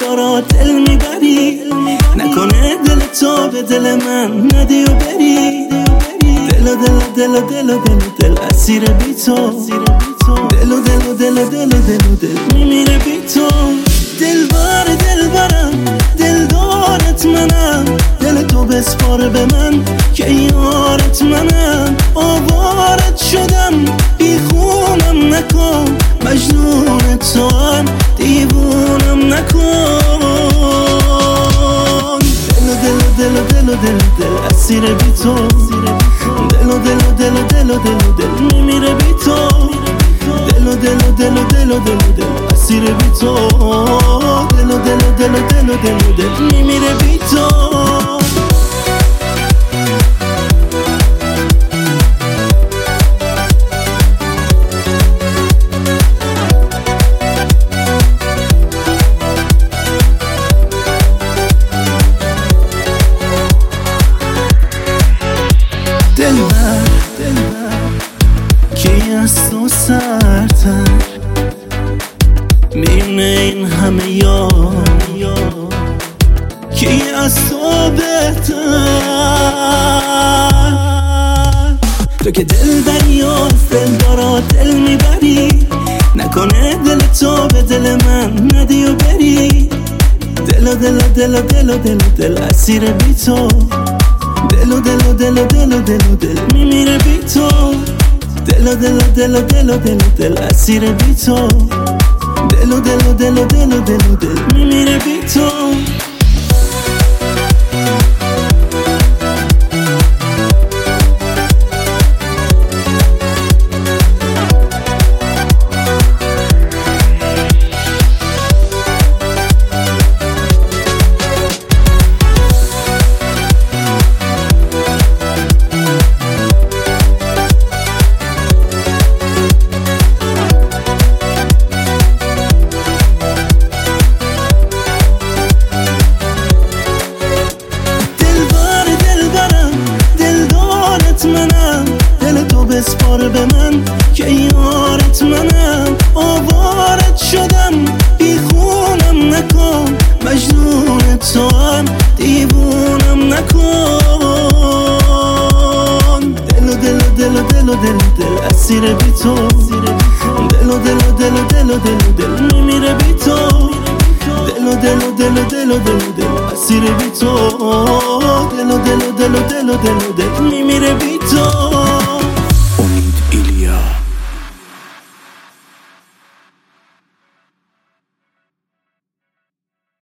دلدارا دل میبری، نکنه دل تو به دل من ندی و بری. دل و دل و دل و دل و دل و دل اسیر بی تو، دل و دل و دل و دل و دل و دل میمیره بی تو. دلبر دلبرم دلدارت منم، دل تو بسپار به من که یارت منم. آوارت شدم بی خونم نکن، مجنون تو هم دیوونم نکن. دل و دل و دل و دل و دل و دل اسیر بی تو، دل و دل و دل و دل و دل و دل میمیره بی تو. دل و دل و دل و دل و دل و دل اسیر بی تو، دل و دل و دل و دل و دل و دل میمیره بی تو. کی از تو سرتر میونه این همه یار، کی از تو بهتر. تو که دل دریاست دلدارا دل میبری، نکنه دل تو به دل من ندی و بری. دل و دل و دل و دل و دل و دل اسیر بی تو، دل و دل و دل و دل و دل و دل میمیره بی تو. دل و دل و دل و دل و دل و دل اسیر بی تو، دل و دل و دل و دل و دل و دل میمیره بی تو. بسپار به من که یارت منم. آوارت شدم بی خونم نکن، مجنون تو هم دیوونم نکن. دل و دل و دل و دل و دل و دل اسیر بی تو، دل و دل و دل و دل و دل و دل میمیره بی تو. دل و دل و دل و دل و دل و دل اسیر بی تو، دل و دل و دل و دل و دل و دل میمیره بی تو.